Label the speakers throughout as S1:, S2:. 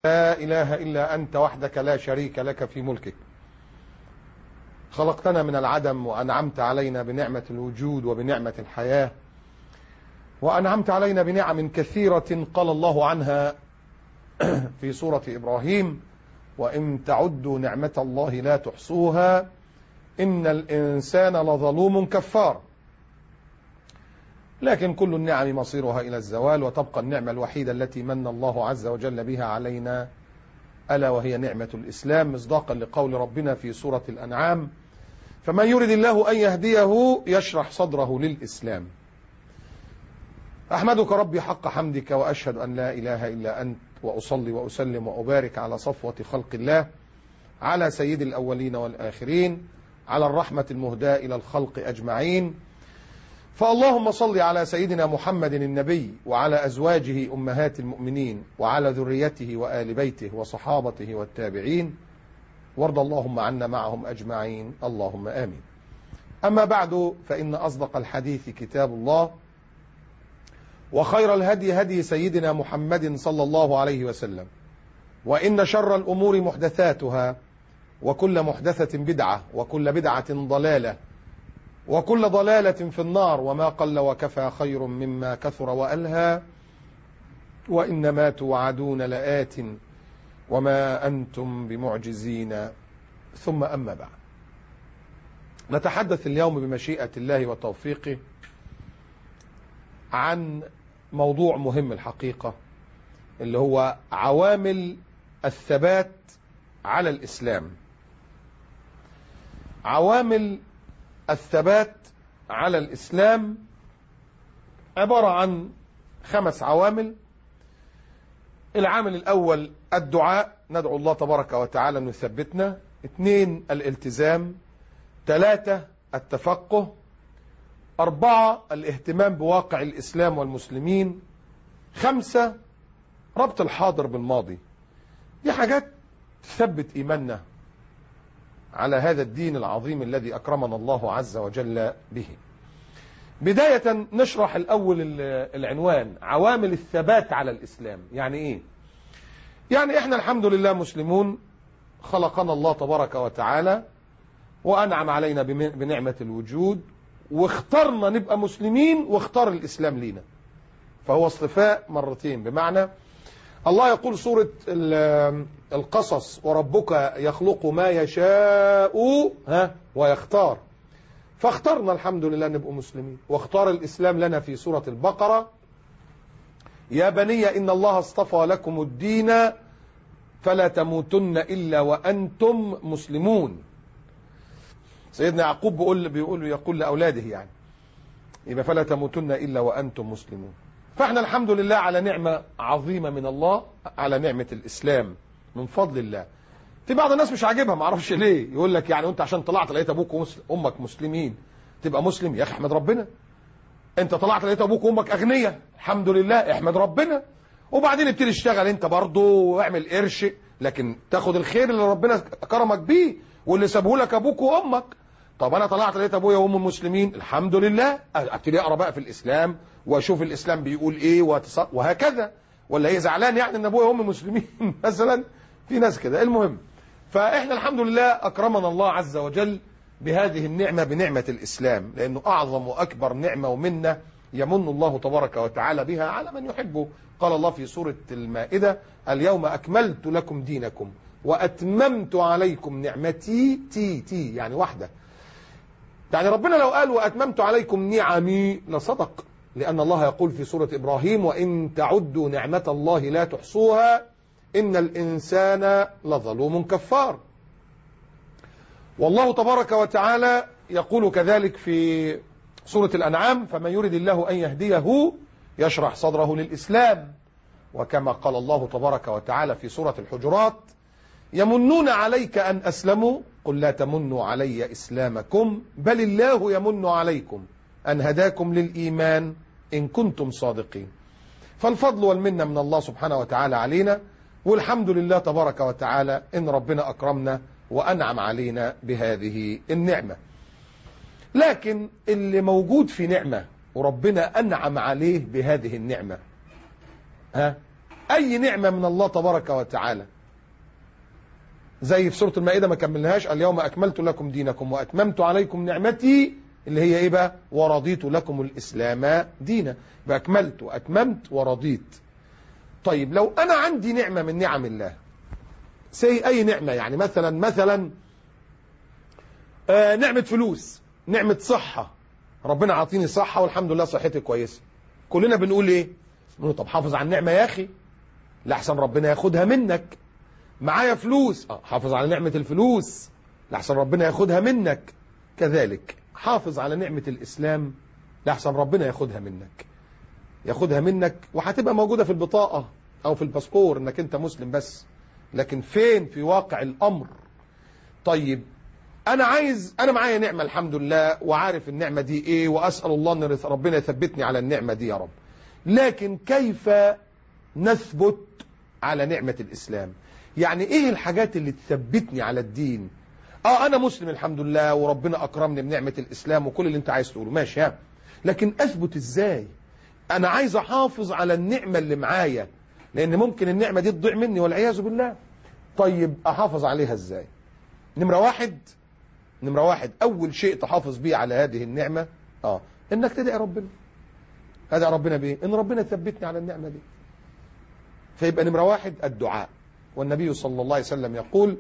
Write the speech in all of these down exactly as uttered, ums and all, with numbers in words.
S1: لا إله إلا أنت وحدك لا شريك لك في ملكك، خلقتنا من العدم وأنعمت علينا بنعمة الوجود وبنعمة الحياة، وأنعمت علينا بنعم كثيرة قال الله عنها في سورة إبراهيم: وإن تعدوا نعمة الله لا تحصوها إن الإنسان لظلوم كفار. لكن كل النعم مصيرها إلى الزوال، وتبقى النعمة الوحيدة التي من الله عز وجل بها علينا ألا وهي نعمة الإسلام، مصداقا لقول ربنا في سورة الأنعام: فمن يرد الله أن يهديه يشرح صدره للإسلام. أحمدك ربي حق حمدك، وأشهد أن لا إله إلا أنت، وأصلي وأسلم وأبارك على صفوة خلق الله، على سيد الأولين والآخرين، على الرحمة المهداة إلى الخلق أجمعين. فاللهم صل على سيدنا محمد النبي، وعلى أزواجه أمهات المؤمنين، وعلى ذريته وآل بيته وصحابته والتابعين، وارض اللهم عنا معهم أجمعين، اللهم آمين. أما بعد، فإن أصدق الحديث كتاب الله، وخير الهدي هدي سيدنا محمد صلى الله عليه وسلم، وإن شر الأمور محدثاتها، وكل محدثة بدعة، وكل بدعة ضلالة، وكل ضلالة في النار، وما قل وكفى خير مما كثر وألهى، وإنما توعدون لآت وما أنتم بمعجزين. ثم أما بعد، نتحدث اليوم بمشيئة الله وتوفيقه عن موضوع مهم الحقيقة، اللي هو عوامل الثبات على الإسلام. عوامل الثبات على الإسلام عبارة عن خمس عوامل. العامل الأول الدعاء، ندعو الله تبارك وتعالى أن يثبتنا. اثنين الالتزام. ثلاثة التفقه. أربعة الاهتمام بواقع الإسلام والمسلمين. خمسة ربط الحاضر بالماضي. دي حاجات تثبت إيماننا على هذا الدين العظيم الذي أكرمنا الله عز وجل به. بداية نشرح الأول العنوان: عوامل الثبات على الإسلام. يعني إيه؟ يعني إحنا الحمد لله مسلمون، خلقنا الله تبارك وتعالى وأنعم علينا بنعمة الوجود، واخترنا نبقى مسلمين، واختار الإسلام لينا، فهو اصطفاء مرتين. بمعنى الله يقول سورة القصص: وربك يخلق ما يشاء ها ويختار، فاخترنا الحمد لله نبقى مسلمين، واختار الإسلام لنا في سورة البقرة: يا بني إن الله اصطفى لكم الدين فلا تموتن إلا وأنتم مسلمون. سيدنا يعقوب بيقول بيقول يقول لأولاده يعني يبقى فلا تموتن إلا وأنتم مسلمون. فاحنا الحمد لله على نعمة عظيمة من الله، على نعمة الإسلام من فضل الله. في بعض الناس مش عاجبها، ما اعرفش ليه، يقول لك يعني انت عشان طلعت لقيت ابوك وامك مسلمين تبقى مسلم؟ يا اخي احمد ربنا. انت طلعت لقيت ابوك وامك اغنياء، الحمد لله، احمد ربنا. وبعدين ابتدي اشتغل انت برضه واعمل قرش، لكن تاخد الخير اللي ربنا كرمك بيه واللي سابه لك ابوك وامك. طب انا طلعت لقيت ابويا وامي مسلمين، الحمد لله، ابتدي اقرا بقى في الاسلام واشوف الاسلام بيقول ايه وهكذا. ولا هي زعلان يعني ان ابويا وامي مسلمين مثلا؟ في ناس كده. المهم، فاحنا الحمد لله اكرمنا الله عز وجل بهذه النعمة، بنعمة الاسلام، لانه اعظم واكبر نعمة ومنة يمن الله تبارك وتعالى بها على من يحبه. قال الله في سورة المائدة: اليوم اكملت لكم دينكم واتممت عليكم نعمتي. تي تي يعني واحدة، يعني ربنا لو قال واتممت عليكم نعمي لصدق، لان الله يقول في سورة ابراهيم: وان تعدوا نعمة الله لا تحصوها إن الإنسان لظلوم كفار. والله تبارك وتعالى يقول كذلك في سورة الأنعام: فمن يرد الله أن يهديه يشرح صدره للإسلام. وكما قال الله تبارك وتعالى في سورة الحجرات: يمنون عليك أن أسلموا قل لا تمنوا علي إسلامكم بل الله يمن عليكم أن هداكم للإيمان إن كنتم صادقين. فالفضل والمنة من الله سبحانه وتعالى علينا، والحمد لله تبارك وتعالى إن ربنا أكرمنا وأنعم علينا بهذه النعمة. لكن اللي موجود في نعمة وربنا أنعم عليه بهذه النعمة، ها أي نعمة من الله تبارك وتعالى، زي في سورة المائدة ما كملناهاش، اليوم أكملت لكم دينكم وأتممت عليكم نعمتي، اللي هي إيه بقى؟ ورضيت لكم الإسلام دينا. بأكملت وأتممت ورضيت. طيب لو أنا عندي نعمة من نعم الله، سي أي نعمة، يعني مثلا مثلا آه نعمة فلوس، نعمة صحة، ربنا عاطيني صحة والحمد لله صحتي كويسة، كلنا بنقول إيه؟ بنقول طب حافظ على النعمة يا أخي لحسن ربنا ياخدها منك. معايا فلوس، اه حافظ على نعمة الفلوس لحسن ربنا ياخدها منك. كذلك حافظ على نعمة الإسلام لحسن ربنا ياخدها منك، ياخدها منك وهتبقى موجودة في البطاقة أو في الباسبور إنك أنت مسلم بس، لكن فين في واقع الأمر؟ طيب أنا عايز، أنا معايا نعمة الحمد لله وعارف النعمة دي إيه، وأسأل الله أن ربنا يثبتني على النعمة دي يا رب، لكن كيف نثبت على نعمة الإسلام؟ يعني إيه الحاجات اللي تثبتني على الدين؟ آه أنا مسلم الحمد لله وربنا أكرمني بنعمة الإسلام وكل اللي أنت عايز تقوله ماشي، ها، لكن أثبت إزاي؟ أنا عايز أحافظ على النعمة اللي معايا، لأن ممكن النعمة دي تضيع مني والعياذ بالله. طيب أحافظ عليها إزاي؟ نمرة واحد نمرة واحد أول شيء تحافظ بيه على هذه النعمة آه إنك تدعي ربنا. أدعي ربنا بإيه؟ إن ربنا يثبتني على النعمة دي. فيبقى نمرة واحد الدعاء، والنبي صلى الله عليه وسلم يقول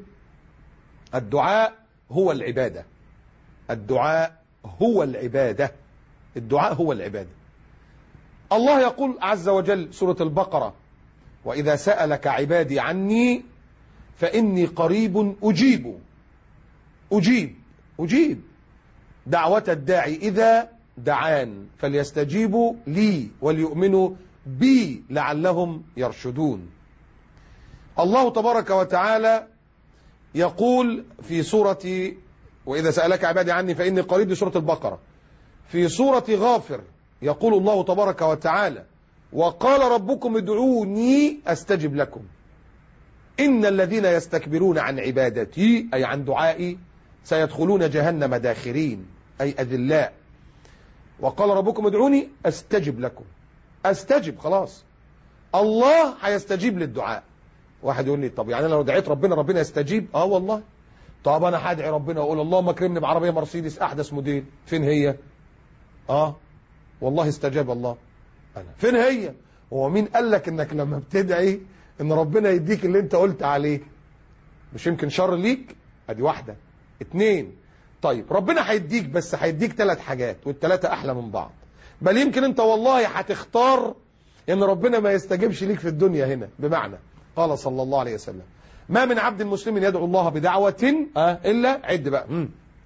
S1: الدعاء هو العبادة. الدعاء هو العبادة. الدعاء هو العبادة. الله يقول عز وجل سورة البقرة: وإذا سألك عبادي عني فإني قريب أجيب أجيب أجيب دعوة الداعي إذا دعان فليستجيبوا لي وليؤمنوا بي لعلهم يرشدون. الله تبارك وتعالى يقول في سورة وإذا سألك عبادي عني فإني قريب، دي سورة البقرة. في سورة غافر يقول الله تبارك وتعالى: وقال ربكم ادعوني أستجب لكم إن الذين يستكبرون عن عبادتي أي عن دعائي سيدخلون جهنم داخرين أي أذلاء. وقال ربكم ادعوني أستجب لكم. أستجب خلاص، الله هيستجيب للدعاء. واحد يقول لي طب يعني أنا لو دعيت ربنا ربنا يستجيب؟ آه والله. طب أنا هدعي ربنا وأقول اللهم اكرمني بعربية مرسيدس أحدث موديل، فين هي؟ آه والله استجاب الله. أنا فين هي؟ هو مين قال لك إنك لما بتدعي إن ربنا يديك اللي أنت قلت عليه؟ مش يمكن شر ليك؟ أدي واحدة. اتنين، طيب ربنا هيديك، بس هيديك ثلاث حاجات والثلاثة أحلى من بعض، بل يمكن أنت والله هتختار إن ربنا ما يستجيبش ليك في الدنيا هنا. بمعنى قال صلى الله عليه وسلم: ما من عبد مسلم يدعو الله بدعوة آه إلا عد بقى مم.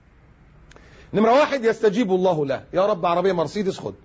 S1: نمرة واحد يستجيب الله له، يا رب عربية مرسيدس خد.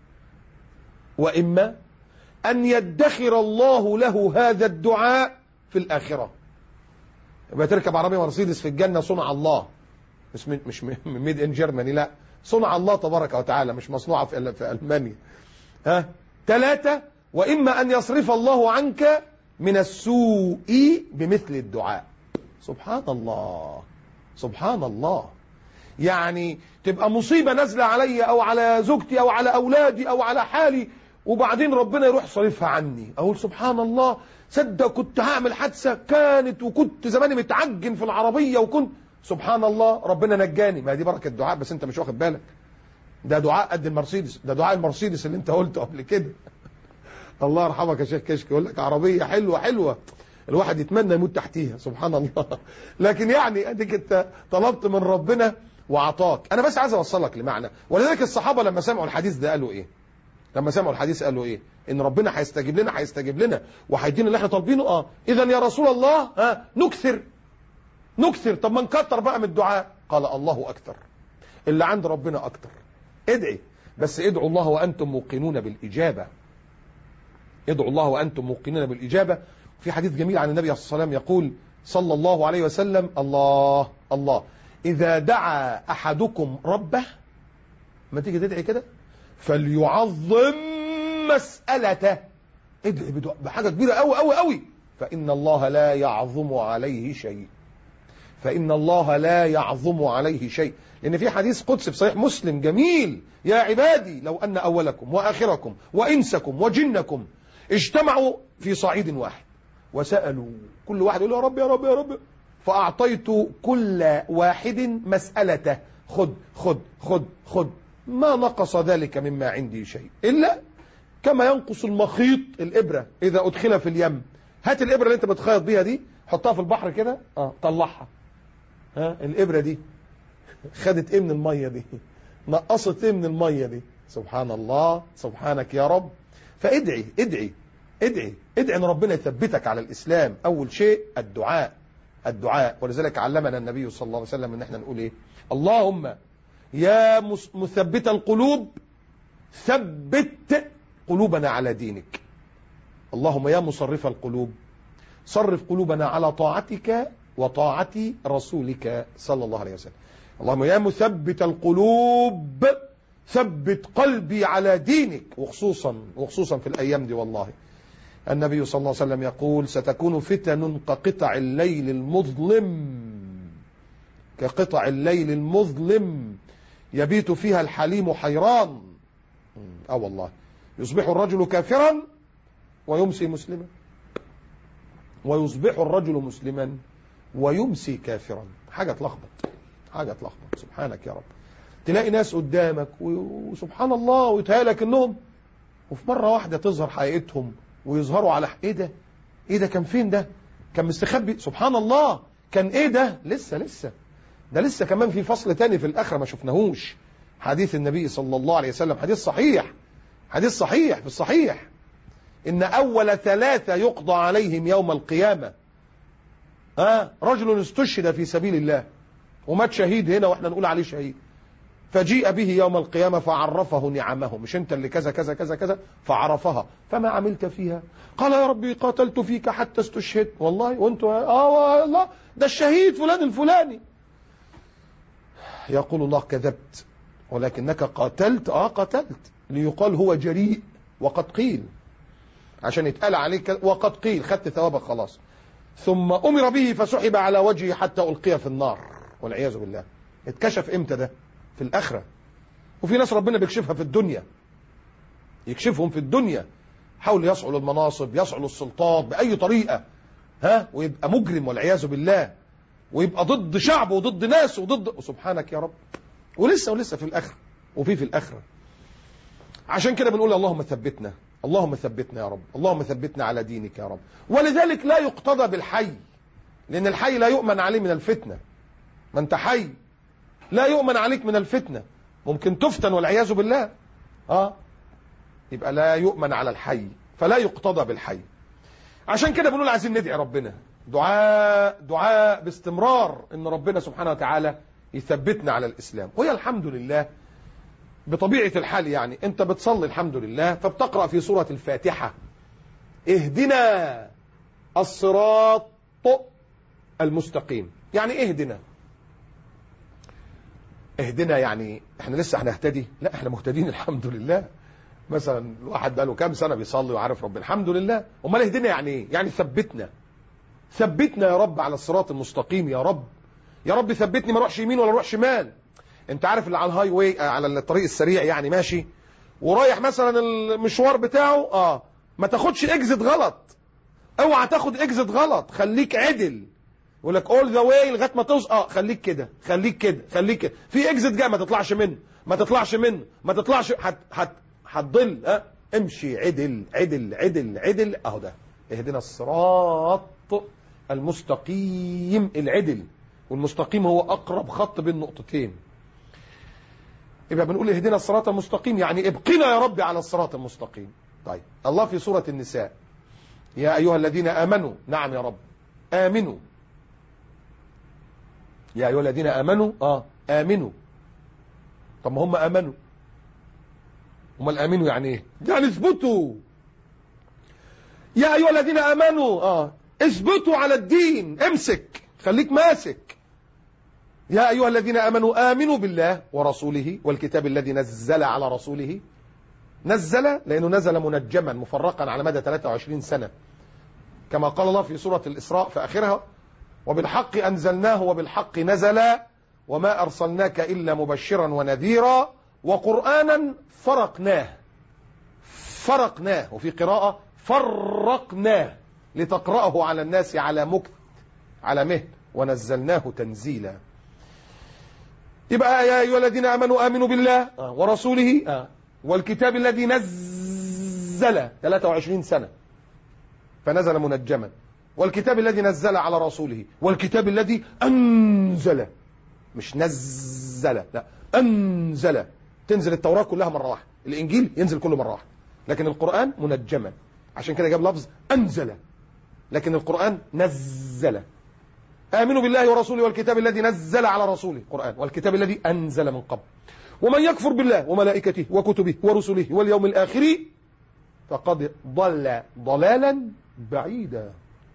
S1: وإما أن يدخر الله له هذا الدعاء في الآخرة، يبقى تركب عربية مرسيدس في الجنة صنع الله، مش مش ميد ان جيرماني، لا صنع الله تبارك وتعالى، مش مصنوعة في في ألمانيا. ها ثلاثة، وإما أن يصرف الله عنك من السوء بمثل الدعاء. سبحان الله سبحان الله. يعني تبقى مصيبة نازلة علي أو على زوجتي أو على أولادي أو على حالي، وبعدين ربنا يروح صرفها عني، أقول سبحان الله، صدق كنت هعمل حادثة كانت وكنت زماني متعجن في العربية وكنت سبحان الله ربنا نجاني. ما دي بركة دعاء، بس انت مش واخد بالك. ده دعاء قد المرسيدس، ده دعاء المرسيدس اللي انت قلته قبل كده. الله يرحمك يا شيخ كشك، يقول لك عربية حلوة حلوة الواحد يتمنى يموت تحتيها. سبحان الله. لكن يعني اديك انت طلبت من ربنا وعطاك. انا بس عايز اوصلك لمعنى، ولذلك الصحابة لما سمعوا الحديث ده قالوا ايه؟ لما سمعوا الحديث قالوا ايه؟ ان ربنا هيستجيب لنا هيستجيب لنا وهيدينا اللي احنا طالبينه. اه اذا يا رسول الله ها نكثر نكثر. طب ما نكتر بقى من الدعاء. قال الله اكثر، اللي عند ربنا اكثر. ادعي، بس ادعوا الله وانتم موقنون بالاجابه. ادعوا الله وانتم موقنون بالاجابه. في حديث جميل عن النبي صلى الله عليه وسلم يقول صلى الله عليه وسلم: الله الله اذا دعا احدكم ربه، ما تيجي تدعي كده فليعظم مسألته. ادعي بحاجة كبيرة قوي قوي قوي، فإن الله لا يعظم عليه شيء. فإن الله لا يعظم عليه شيء. لأن في حديث قدسي في صحيح مسلم جميل: يا عبادي لو أن أولكم وآخركم وإنسكم وجنكم اجتمعوا في صعيد واحد، وسألوا كل واحد يقول يا رب يا رب يا رب، فأعطيت كل واحد مسألته، خد خد خد خد، ما نقص ذلك مما عندي شيء إلا كما ينقص المخيط الإبرة إذا أدخل في اليم. هات الإبرة اللي أنت بتخيط بيها دي، حطها في البحر كده، اه طلعها، ها الإبرة دي خدت إيه من المية دي؟ نقصت إيه من المية دي؟ سبحان الله، سبحانك يا رب. فادعي ادعي ادعي ادعي ان ربنا يثبتك على الإسلام. أول شيء الدعاء، الدعاء. ولذلك علمنا النبي صلى الله عليه وسلم ان احنا نقول ايه؟ اللهم يا مثبت القلوب ثبت قلوبنا على دينك. اللهم يا مصرف القلوب صرف قلوبنا على طاعتك وطاعة رسولك صلى الله عليه وسلم. اللهم يا مثبت القلوب ثبت قلبي على دينك. وخصوصا وخصوصا في الأيام دي والله النبي صلى الله عليه وسلم يقول ستكون فتن كقطع الليل المظلم، كقطع الليل المظلم يبيت فيها الحليم حيران. اه والله، يصبح الرجل كافرا ويمسي مسلما، ويصبح الرجل مسلما ويمسي كافرا. حاجة تلخبط، حاجة تلخبط. سبحانك يا رب. تلاقي ناس قدامك وسبحان الله ويتهيألك انهم، وفي مرة واحدة تظهر حقيقتهم ويظهروا على ايه ده؟ ايه ده؟ كان فين ده؟ كان مستخبي. سبحان الله، كان ايه ده؟ لسه لسه ده لسه كمان في فصل تاني في الآخرة ما شفناهوش. حديث النبي صلى الله عليه وسلم، حديث صحيح، حديث صحيح في الصحيح، إن أول ثلاثة يقضى عليهم يوم القيامة ها رجل استشهد في سبيل الله ومات شهيد هنا واحنا نقول عليه شهيد، فجيء به يوم القيامة فعرفه نعمه، مش انت اللي كذا كذا كذا كذا، فعرفها. فما عملت فيها؟ قال يا ربي قاتلت فيك حتى استشهدت. والله وانت اه والله ده الشهيد فلان الفلاني. يقول الله كذبت ولكنك قاتلت. اه قتلت ليقال هو جريء، وقد قيل، عشان يتقال عليك وقد قيل، خدت ثوابك خلاص. ثم أمر به فسحب على وجهه حتى ألقي في النار والعياذ بالله. اتكشف امتى ده؟ في الآخرة. وفي ناس ربنا بيكشفها في الدنيا، يكشفهم في الدنيا، حاول يصعوا للمناصب، يصعوا للسلطات بأي طريقة، ها ويبقى مجرم والعياذ بالله، ويبقى ضد شعبه وضد ناسه وضد، سبحانك يا رب. ولسه ولسه في الآخرة، وفي في الآخرة. عشان كده بنقول اللهم ثبتنا، اللهم ثبتنا يا رب، اللهم ثبتنا على دينك يا رب. ولذلك لا يقتضى بالحي، لأن الحي لا يؤمن عليه من الفتنة. ما انت حي لا يؤمن عليك من الفتنة، ممكن تفتن والعياذ بالله. اه يبقى لا يؤمن على الحي، فلا يقتضى بالحي. عشان كده بنقول عايزين ندعي ربنا دعاء دعاء باستمرار ان ربنا سبحانه وتعالى يثبتنا على الإسلام. وهي الحمد لله بطبيعة الحال، يعني انت بتصلي الحمد لله فبتقرأ في سورة الفاتحة اهدنا الصراط المستقيم. يعني اهدنا اهدنا يعني احنا لسه هنهتدي؟ لا احنا مهتدين الحمد لله. مثلا الواحد بقاله كام سنة بيصلي وعارف ربنا الحمد لله. امال اهدنا يعني ايه؟ يعني ثبتنا، ثبتنا يا رب على الصراط المستقيم يا رب. يا رب ثبتني ما اروحش يمين ولا اروح شمال. انت عارف اللي على الهاي واي، على الطريق السريع يعني ماشي ورايح مثلا المشوار بتاعه، اه ما تاخدش اكزت غلط، اوعى تاخد اكزت غلط، خليك عدل. يقول لك اول ذا واي لغايه ما توصل، اه خليك كده خليك كده خليك كده. في اكزت جاي ما تطلعش منه ما تطلعش منه ما تطلعش، هت هت هتضل. اه امشي عدل عدل عدل عدل. اهو ده اهدنا الصراط المستقيم. العدل والمستقيم هو اقرب خط بين نقطتين. يبقى بنقول اهدنا الصراط المستقيم يعني ابقنا يا رب على الصراط المستقيم. طيب الله في سورة النساء يا أيها الذين آمنوا. نعم يا رب آمنوا. يا أيها الذين آمنوا آه آمنوا. طب ما هم آمنوا، هم الآمنوا يعني ايه؟ يعني اثبتوا. يا أيها الذين آمنوا آه اثبتوا على الدين، امسك خليك ماسك. يا أيها الذين آمنوا آمنوا بالله ورسوله والكتاب الذي نزل على رسوله. نزل لأنه نزل منجما مفرقا على مدى ثلاثة وعشرين سنة، كما قال الله في سورة الإسراء في آخرها وبالحق أنزلناه وبالحق نزل وما أرسلناك إلا مبشرا ونذيرا وقرآنا فرقناه. فرقناه وفي قراءة فرقناه لتقرأه على الناس على مكث على مهل ونزلناه تنزيلا. يبقى يا أيها الذين آمنوا آمنوا بالله ورسوله والكتاب الذي نزل ثلاثة وعشرين سنة فنزل منجما، والكتاب الذي نزل على رسوله، والكتاب الذي أنزل، مش نزل، لا أنزل. تنزل التوراة كلها مرة واحدة، الإنجيل ينزل كله مرة واحدة، لكن القرآن منجما، عشان كده جاب لفظ أنزل، لكن القرآن نزل. آمنوا بالله ورسوله والكتاب الذي نزل على رسوله القرآن، والكتاب الذي أنزل من قبل. ومن يكفر بالله وملائكته وكتبه ورسله واليوم الآخر فقد ضل ضلالا بعيدا.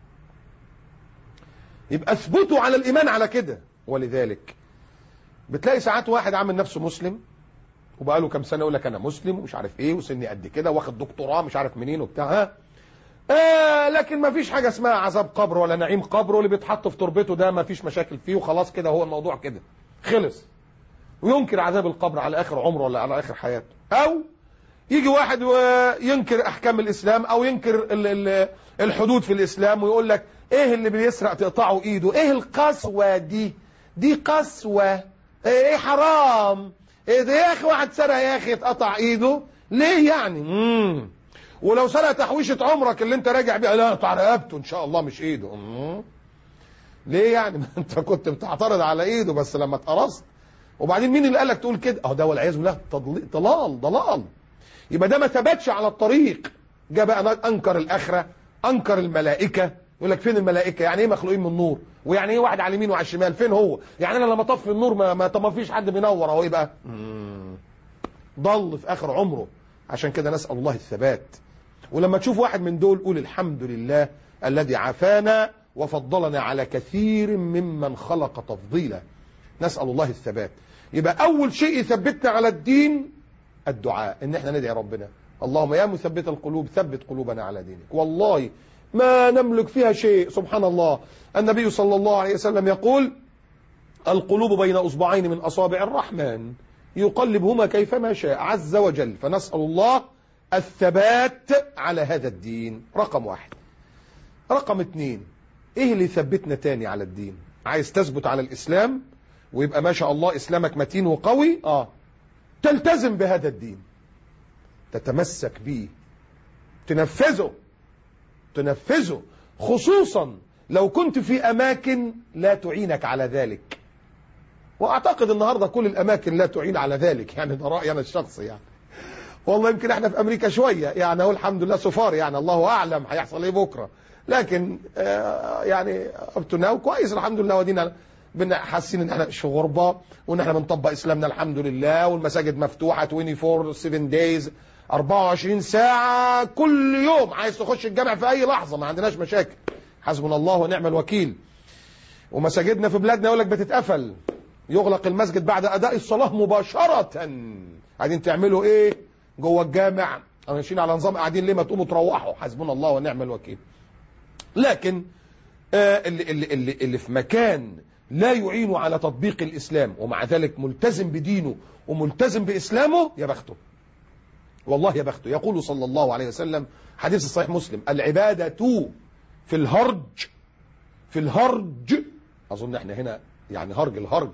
S1: يبقى اثبتوا على الإيمان على كده. ولذلك بتلاقي ساعات واحد عامل نفسه مسلم وبقى له كام سنة يقول لك أنا مسلم ومش عارف إيه وسني قد كده واخد دكتوراه مش عارف منين وبتاع، ها آه لكن ما فيش حاجة اسمها عذاب قبر ولا نعيم قبر، واللي بيتحط في تربته ده ما فيش مشاكل فيه وخلاص كده، هو الموضوع كده خلص. وينكر عذاب القبر على آخر عمره ولا على آخر حياته. أو يجي واحد وينكر أحكام الإسلام أو ينكر الحدود في الإسلام ويقول لك إيه اللي بيسرق تقطعه إيده، إيه القسوة دي، دي قسوة، إيه حرام، إيه ده يا أخي واحد سرق يا أخي اتقطع إيده ليه يعني؟ مم. ولو سرق تحويشة عمرك اللي انت راجع بيها لا اقطع رقبته ان شاء الله مش ايده. مم. ليه يعني؟ ما انت كنت بتعترض على ايده بس لما اتقرصت. وبعدين مين اللي قالك تقول كده؟ اهو ده والعياذ بالله ضلال ضلال. يبقى ده ما ثبتش على الطريق. جاء بقى انكر الاخره، انكر الملائكه، يقول لك فين الملائكه؟ يعني ايه مخلوقين من نور؟ ويعني ايه واحد على اليمين وعلى الشمال؟ فين هو؟ يعني انا لما اطفي النور ما ما, ما فيش حد بينور اهو. ايه بقى؟ ضل في اخر عمره. عشان كده نسال الله الثبات. ولما تشوف واحد من دول قول الحمد لله الذي عافانا وفضلنا على كثير ممن خلق تفضيلا. نسأل الله الثبات. يبقى أول شيء يثبتنا على الدين الدعاء، إن احنا ندعي ربنا اللهم يا مثبت القلوب ثبت قلوبنا على دينك. والله ما نملك فيها شيء. سبحان الله، النبي صلى الله عليه وسلم يقول القلوب بين أصبعين من أصابع الرحمن يقلبهما كيفما شاء عز وجل. فنسأل الله الثبات على هذا الدين. رقم واحد. رقم اتنين، ايه اللي يثبتنا تاني على الدين؟ عايز تثبت على الاسلام ويبقى ما شاء الله اسلامك متين وقوي، اه تلتزم بهذا الدين، تتمسك بيه، تنفذه تنفذه خصوصا لو كنت في اماكن لا تعينك على ذلك. واعتقد النهارده كل الاماكن لا تعين على ذلك، يعني ده رايي انا الشخصي يعني. والله يمكن احنا في امريكا شويه يعني اهو الحمد لله سفار، يعني الله اعلم هيحصل ايه بكره، لكن آه يعني اب تو ناو كويس الحمد لله. ودينا حاسين ان احنا مش غربه وان احنا بنطبق اسلامنا الحمد لله، والمساجد مفتوحه أربعة وعشرين سبعة دايز أربعة وعشرين ساعه كل يوم. عايز تخش الجامع في اي لحظه ما عندناش مشاكل، حسبنا الله ونعم الوكيل. ومساجدنا في بلادنا يقول لك بتتقفل، يغلق المسجد بعد اداء الصلاه مباشره. قاعدين تعملوا ايه جوه الجامع؟ ماشيين على نظام قاعدين ليه؟ ما تقوموا تروحوا، حسبنا الله ونعم الوكيل. لكن آه اللي, اللي, اللي, اللي في مكان لا يعين على تطبيق الإسلام ومع ذلك ملتزم بدينه وملتزم بإسلامه، يا بخته والله يا بخته. يقول صلى الله عليه وسلم حديث الصحيح مسلم العبادة في الهرج في الهرج أظن احنا هنا يعني هرج الهرج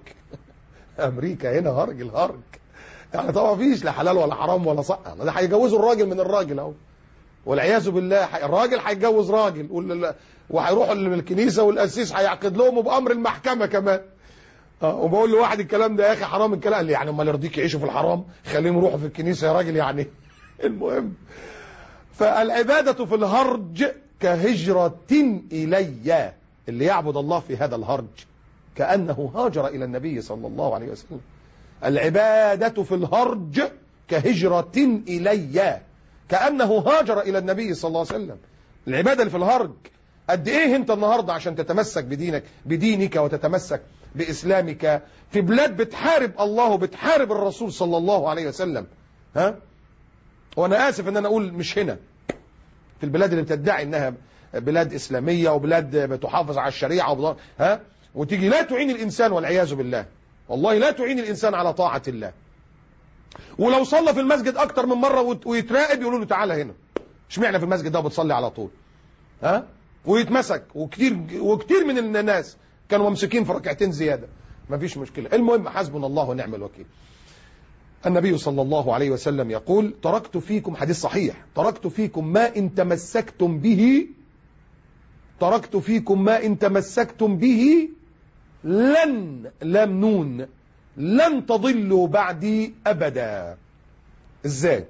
S1: أمريكا هنا هرج الهرج، يعني طبعا فيش لا حلال ولا حرام ولا صح. ده هيجوزوا الراجل من الراجل اهو والعياذ بالله. الراجل هيتجوز راجل وهيروحوا للكنيسه والقسيس هيعقد لهم بامر المحكمه كمان. اه وبقول لواحد الكلام ده يا اخي حرام الكلام، قال لي يعني امال يرضيك يعيشوا في الحرام؟ خليهم يروحوا في الكنيسه يا راجل يعني. المهم فالعباده في الهرج كهجره الي. اللي يعبد الله في هذا الهرج كانه هاجر الى النبي صلى الله عليه وسلم. العبادة في الهرج كهجرة إلي، كأنه هاجر إلى النبي صلى الله عليه وسلم. العبادة اللي في الهرج قد إيه أنت النهاردة عشان تتمسك بدينك بدينك وتتمسك بإسلامك في بلاد بتحارب الله وبتحارب الرسول صلى الله عليه وسلم. ها؟ وأنا آسف أن أنا أقول مش هنا، في البلاد اللي بتدعي أنها بلاد إسلامية وبلاد بتحافظ على الشريعة وبلاد ها، وتيجي لا تعين الإنسان والعياذ بالله. والله لا تعين الإنسان على طاعة الله. ولو صلى في المسجد أكتر من مرة ويتراقب يقولوا له تعالى هنا اشمعنى في المسجد ده بتصلي على طول؟ ها؟ ويتمسك، وكتير وكتير من الناس كانوا ممسكين في ركعتين زياده، مفيش مشكله. المهم حسبنا الله ونعم الوكيل. النبي صلى الله عليه وسلم يقول: تركت فيكم، حديث صحيح، تركت فيكم ما إن تمسكتم به تركت فيكم ما إن تمسكتم به لن لم نون لن تضلوا بعدي أبدا. إزاي؟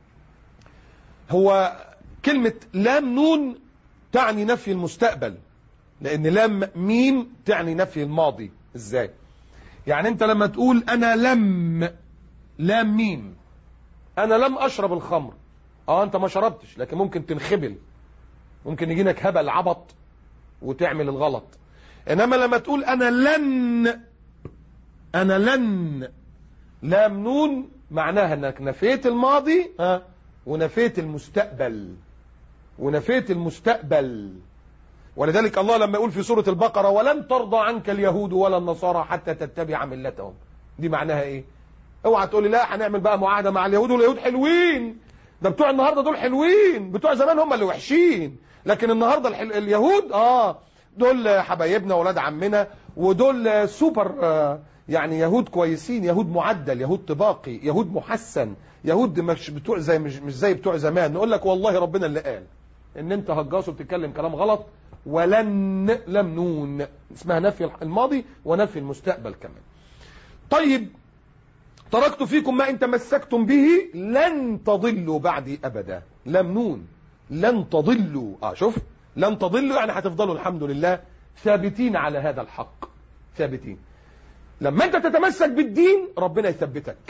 S1: هو كلمة لام نون تعني نفي المستقبل، لأن لام ميم تعني نفي الماضي. إزاي؟ يعني أنت لما تقول أنا لم لام ميم أنا لم أشرب الخمر، أه أنت ما شربتش، لكن ممكن تنخبل، ممكن يجينك هبل عبط وتعمل الغلط. إنما لما تقول أنا لن أنا لن لام نون معناها أنك نفيت الماضي ها ونفيت المستقبل ونفيت المستقبل. ولذلك الله لما يقول في سورة البقرة: ولن ترضى عنك اليهود ولا النصارى حتى تتبع ملتهم، دي معناها ايه؟ اوعى تقول لي لا هنعمل بقى معاهدة مع اليهود، واليهود حلوين، ده بتوع النهارده دول حلوين، بتوع زمان هم اللي وحشين، لكن النهارده الحل... اليهود اه دول حبايبنا واولاد عمنا، ودول سوبر آه يعني يهود كويسين، يهود معدل، يهود طباقي، يهود محسن، يهود مش بتوع زي مش, مش زي بتوع زمان. نقول لك والله ربنا اللي قال ان انت هجاص وبتتكلم كلام غلط. ولن لم نون اسمها نفي الماضي ونفي المستقبل كمان. طيب تركت فيكم ما ان تمسكتم به لن تضلوا بعدي ابدا. لم نون لن تضلوا، اه شوف لن تضلوا يعني هتفضلوا الحمد لله ثابتين على هذا الحق، ثابتين. لما انت تتمسك بالدين ربنا يثبتك،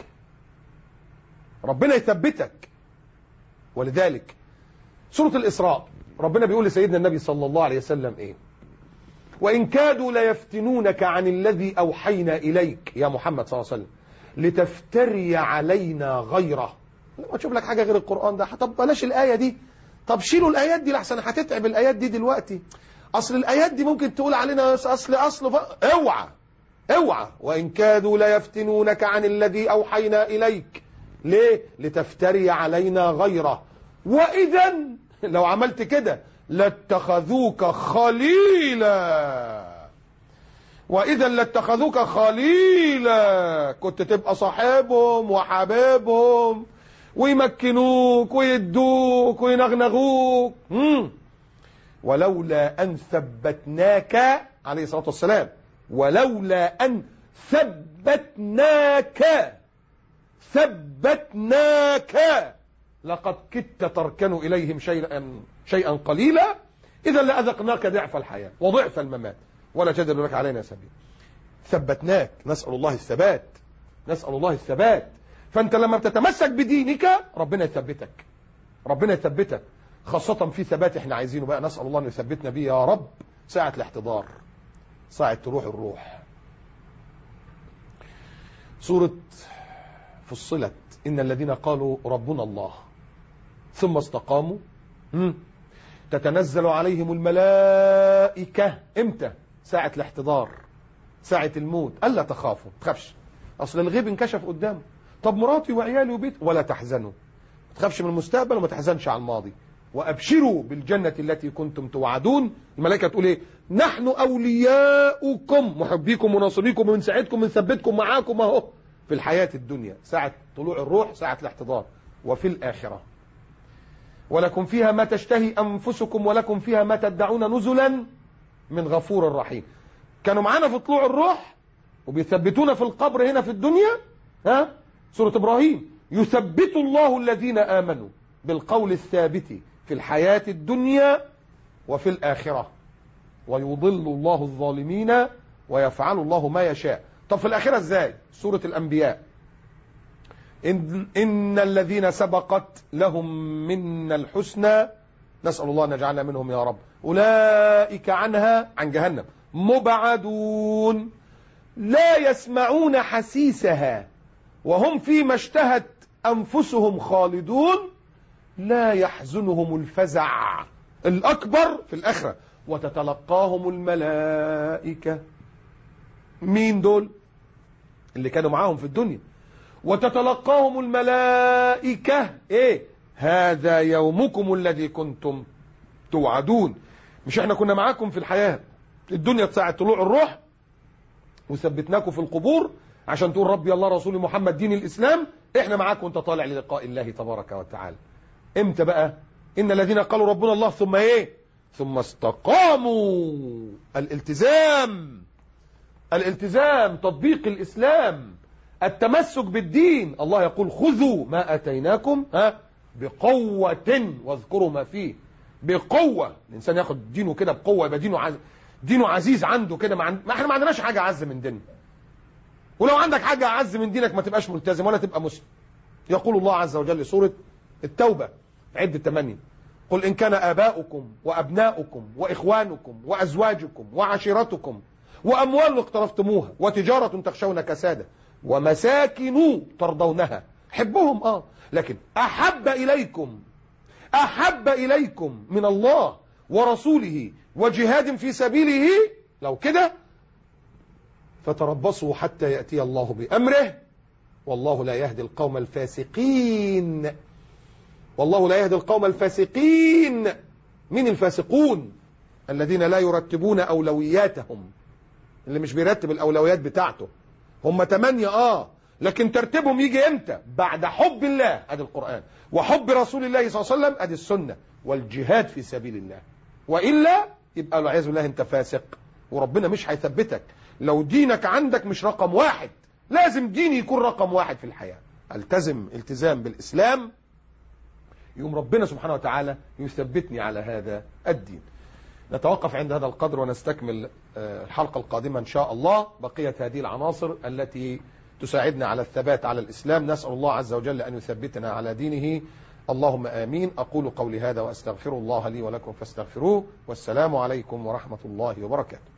S1: ربنا يثبتك. ولذلك سورة الإسراء ربنا بيقول لسيدنا النبي صلى الله عليه وسلم ايه؟ وإن كادوا ليفتنونك عن الذي أوحينا إليك يا محمد صلى الله عليه وسلم لتفتري علينا غيره. لما تشوف لك حاجة غير القرآن ده، طب بلاش الآية دي، طب شيلوا الآيات دي لحسن هتتعب الآيات دي دلوقتي، أصل الآيات دي ممكن تقول علينا أصل أصل ف... اوعى اوعى. وإن كادوا ليفتنونك عن الذي أوحينا إليك، ليه؟ لتفتري علينا غيره، وإذا لو عملت كده لاتخذوك خليلا، وإذا لاتخذوك خليلا، كنت تبقى صاحبهم وحبيبهم ويمكنوك ويدوك وينغنغوك. مم. ولولا أن ثبتناك عليه الصلاة والسلام، ولولا أن ثبتناك ثبتناك لقد كدت تركن إليهم شيئا شيئا قليلا، إذا لأذقناك ضعف الحياة وضعف الممات ولا تجد لك علينا سبيل. ثبتناك، نسأل الله الثبات، نسأل الله الثبات. فأنت لما بتتمسك بدينك ربنا يثبتك، ربنا يثبتك، خاصة في ثبات احنا عايزينه بقى، نسأل الله أن يثبتنا به يا رب. ساعة الاحتضار، ساعة تروح الروح. سورة فصلت: إن الذين قالوا ربنا الله ثم استقاموا تتنزل عليهم الملائكة. امتى؟ ساعة الاحتضار، ساعة الموت. ألا تخافوا، تخافش، أصل الغيب انكشف قدامه. طب مراتي وعيالي وبيت، ولا تحزنوا، ما تخافش من المستقبل وما تحزنش على الماضي. وأبشروا بالجنة التي كنتم توعدون. الملائكة تقول ايه؟ نحن أولياؤكم، محبيكم وناصريكم وبنساعدكم ونثبتكم معاكم اهو في الحياة الدنيا، ساعة طلوع الروح، ساعة الاحتضار. وفي الآخرة ولكم فيها ما تشتهي أنفسكم ولكم فيها ما تدعون نزلا من غفور رحيم. كانوا معانا في طلوع الروح وبيثبتونا في القبر هنا في الدنيا. ها؟ سورة إبراهيم: يثبت الله الذين آمنوا بالقول الثابت في الحياة الدنيا وفي الآخرة ويضل الله الظالمين ويفعل الله ما يشاء. طب في الآخرة ازاي؟ سورة الأنبياء: إن, إن الذين سبقت لهم من الحسنى، نسأل الله أن نجعلنا منهم يا رب، أولئك عنها، عن جهنم، مبعدون لا يسمعون حسيسها وهم فيما اشتهت أنفسهم خالدون لا يحزنهم الفزع الأكبر في الآخرة وتتلقاهم الملائكة. مين دول؟ اللي كانوا معاهم في الدنيا. وتتلقاهم الملائكة ايه؟ هذا يومكم الذي كنتم توعدون. مش احنا كنا معاكم في الحياة الدنيا ساعة طلوع الروح وثبتناكم في القبور عشان تقول ربي الله رسول محمد دين الإسلام؟ احنا معاكم وانت طالع للقاء الله تبارك وتعالى. امتى بقى؟ إن الذين قالوا ربنا الله ثم ايه؟ ثم استقاموا. الالتزام، الالتزام، تطبيق الإسلام، التمسك بالدين. الله يقول خذوا ما أتيناكم ها بقوة واذكروا ما فيه. بقوة، الإنسان ياخد دينه كده بقوة، يبقى دينه عزيز، دينه عزيز عنده كده. ما, عند... ما احنا ما عندناش حاجة أعز من ديننا، ولو عندك حاجة أعز من دينك ما تبقاش ملتزم ولا تبقى مسلم. يقول الله عز وجل سورة التوبة عدة ثمانية: قل إن كان آباؤكم وأبناؤكم وإخوانكم وأزواجكم وعشيرتكم وأموال اقترفتموها وتجارة تخشون كسادة ومساكن ترضونها. حبهم اه لكن أحب إليكم أحب إليكم من الله ورسوله وجهاد في سبيله، لو كده فتربصوا حتى يأتي الله بأمره والله لا يهدي القوم الفاسقين. والله لا يهدي القوم الفاسقين. من الفاسقون؟ الذين لا يرتبون أولوياتهم، اللي مش بيرتب الأولويات بتاعته. هم تمانية اه لكن ترتيبهم يجي امتى؟ بعد حب الله ادي القرآن، وحب رسول الله صلى الله عليه وسلم ادي السنة، والجهاد في سبيل الله. وإلا يبقى والعياذ بالله انت فاسق، وربنا مش هيثبتك لو دينك عندك مش رقم واحد. لازم ديني يكون رقم واحد في الحياة. التزم التزام بالإسلام، يوم ربنا سبحانه وتعالى يثبتني على هذا الدين. نتوقف عند هذا القدر ونستكمل الحلقة القادمة إن شاء الله بقية هذه العناصر التي تساعدنا على الثبات على الإسلام. نسأل الله عز وجل أن يثبتنا على دينه. اللهم آمين. أقول قولي هذا وأستغفر الله لي ولكم فاستغفروه، والسلام عليكم ورحمة الله وبركاته.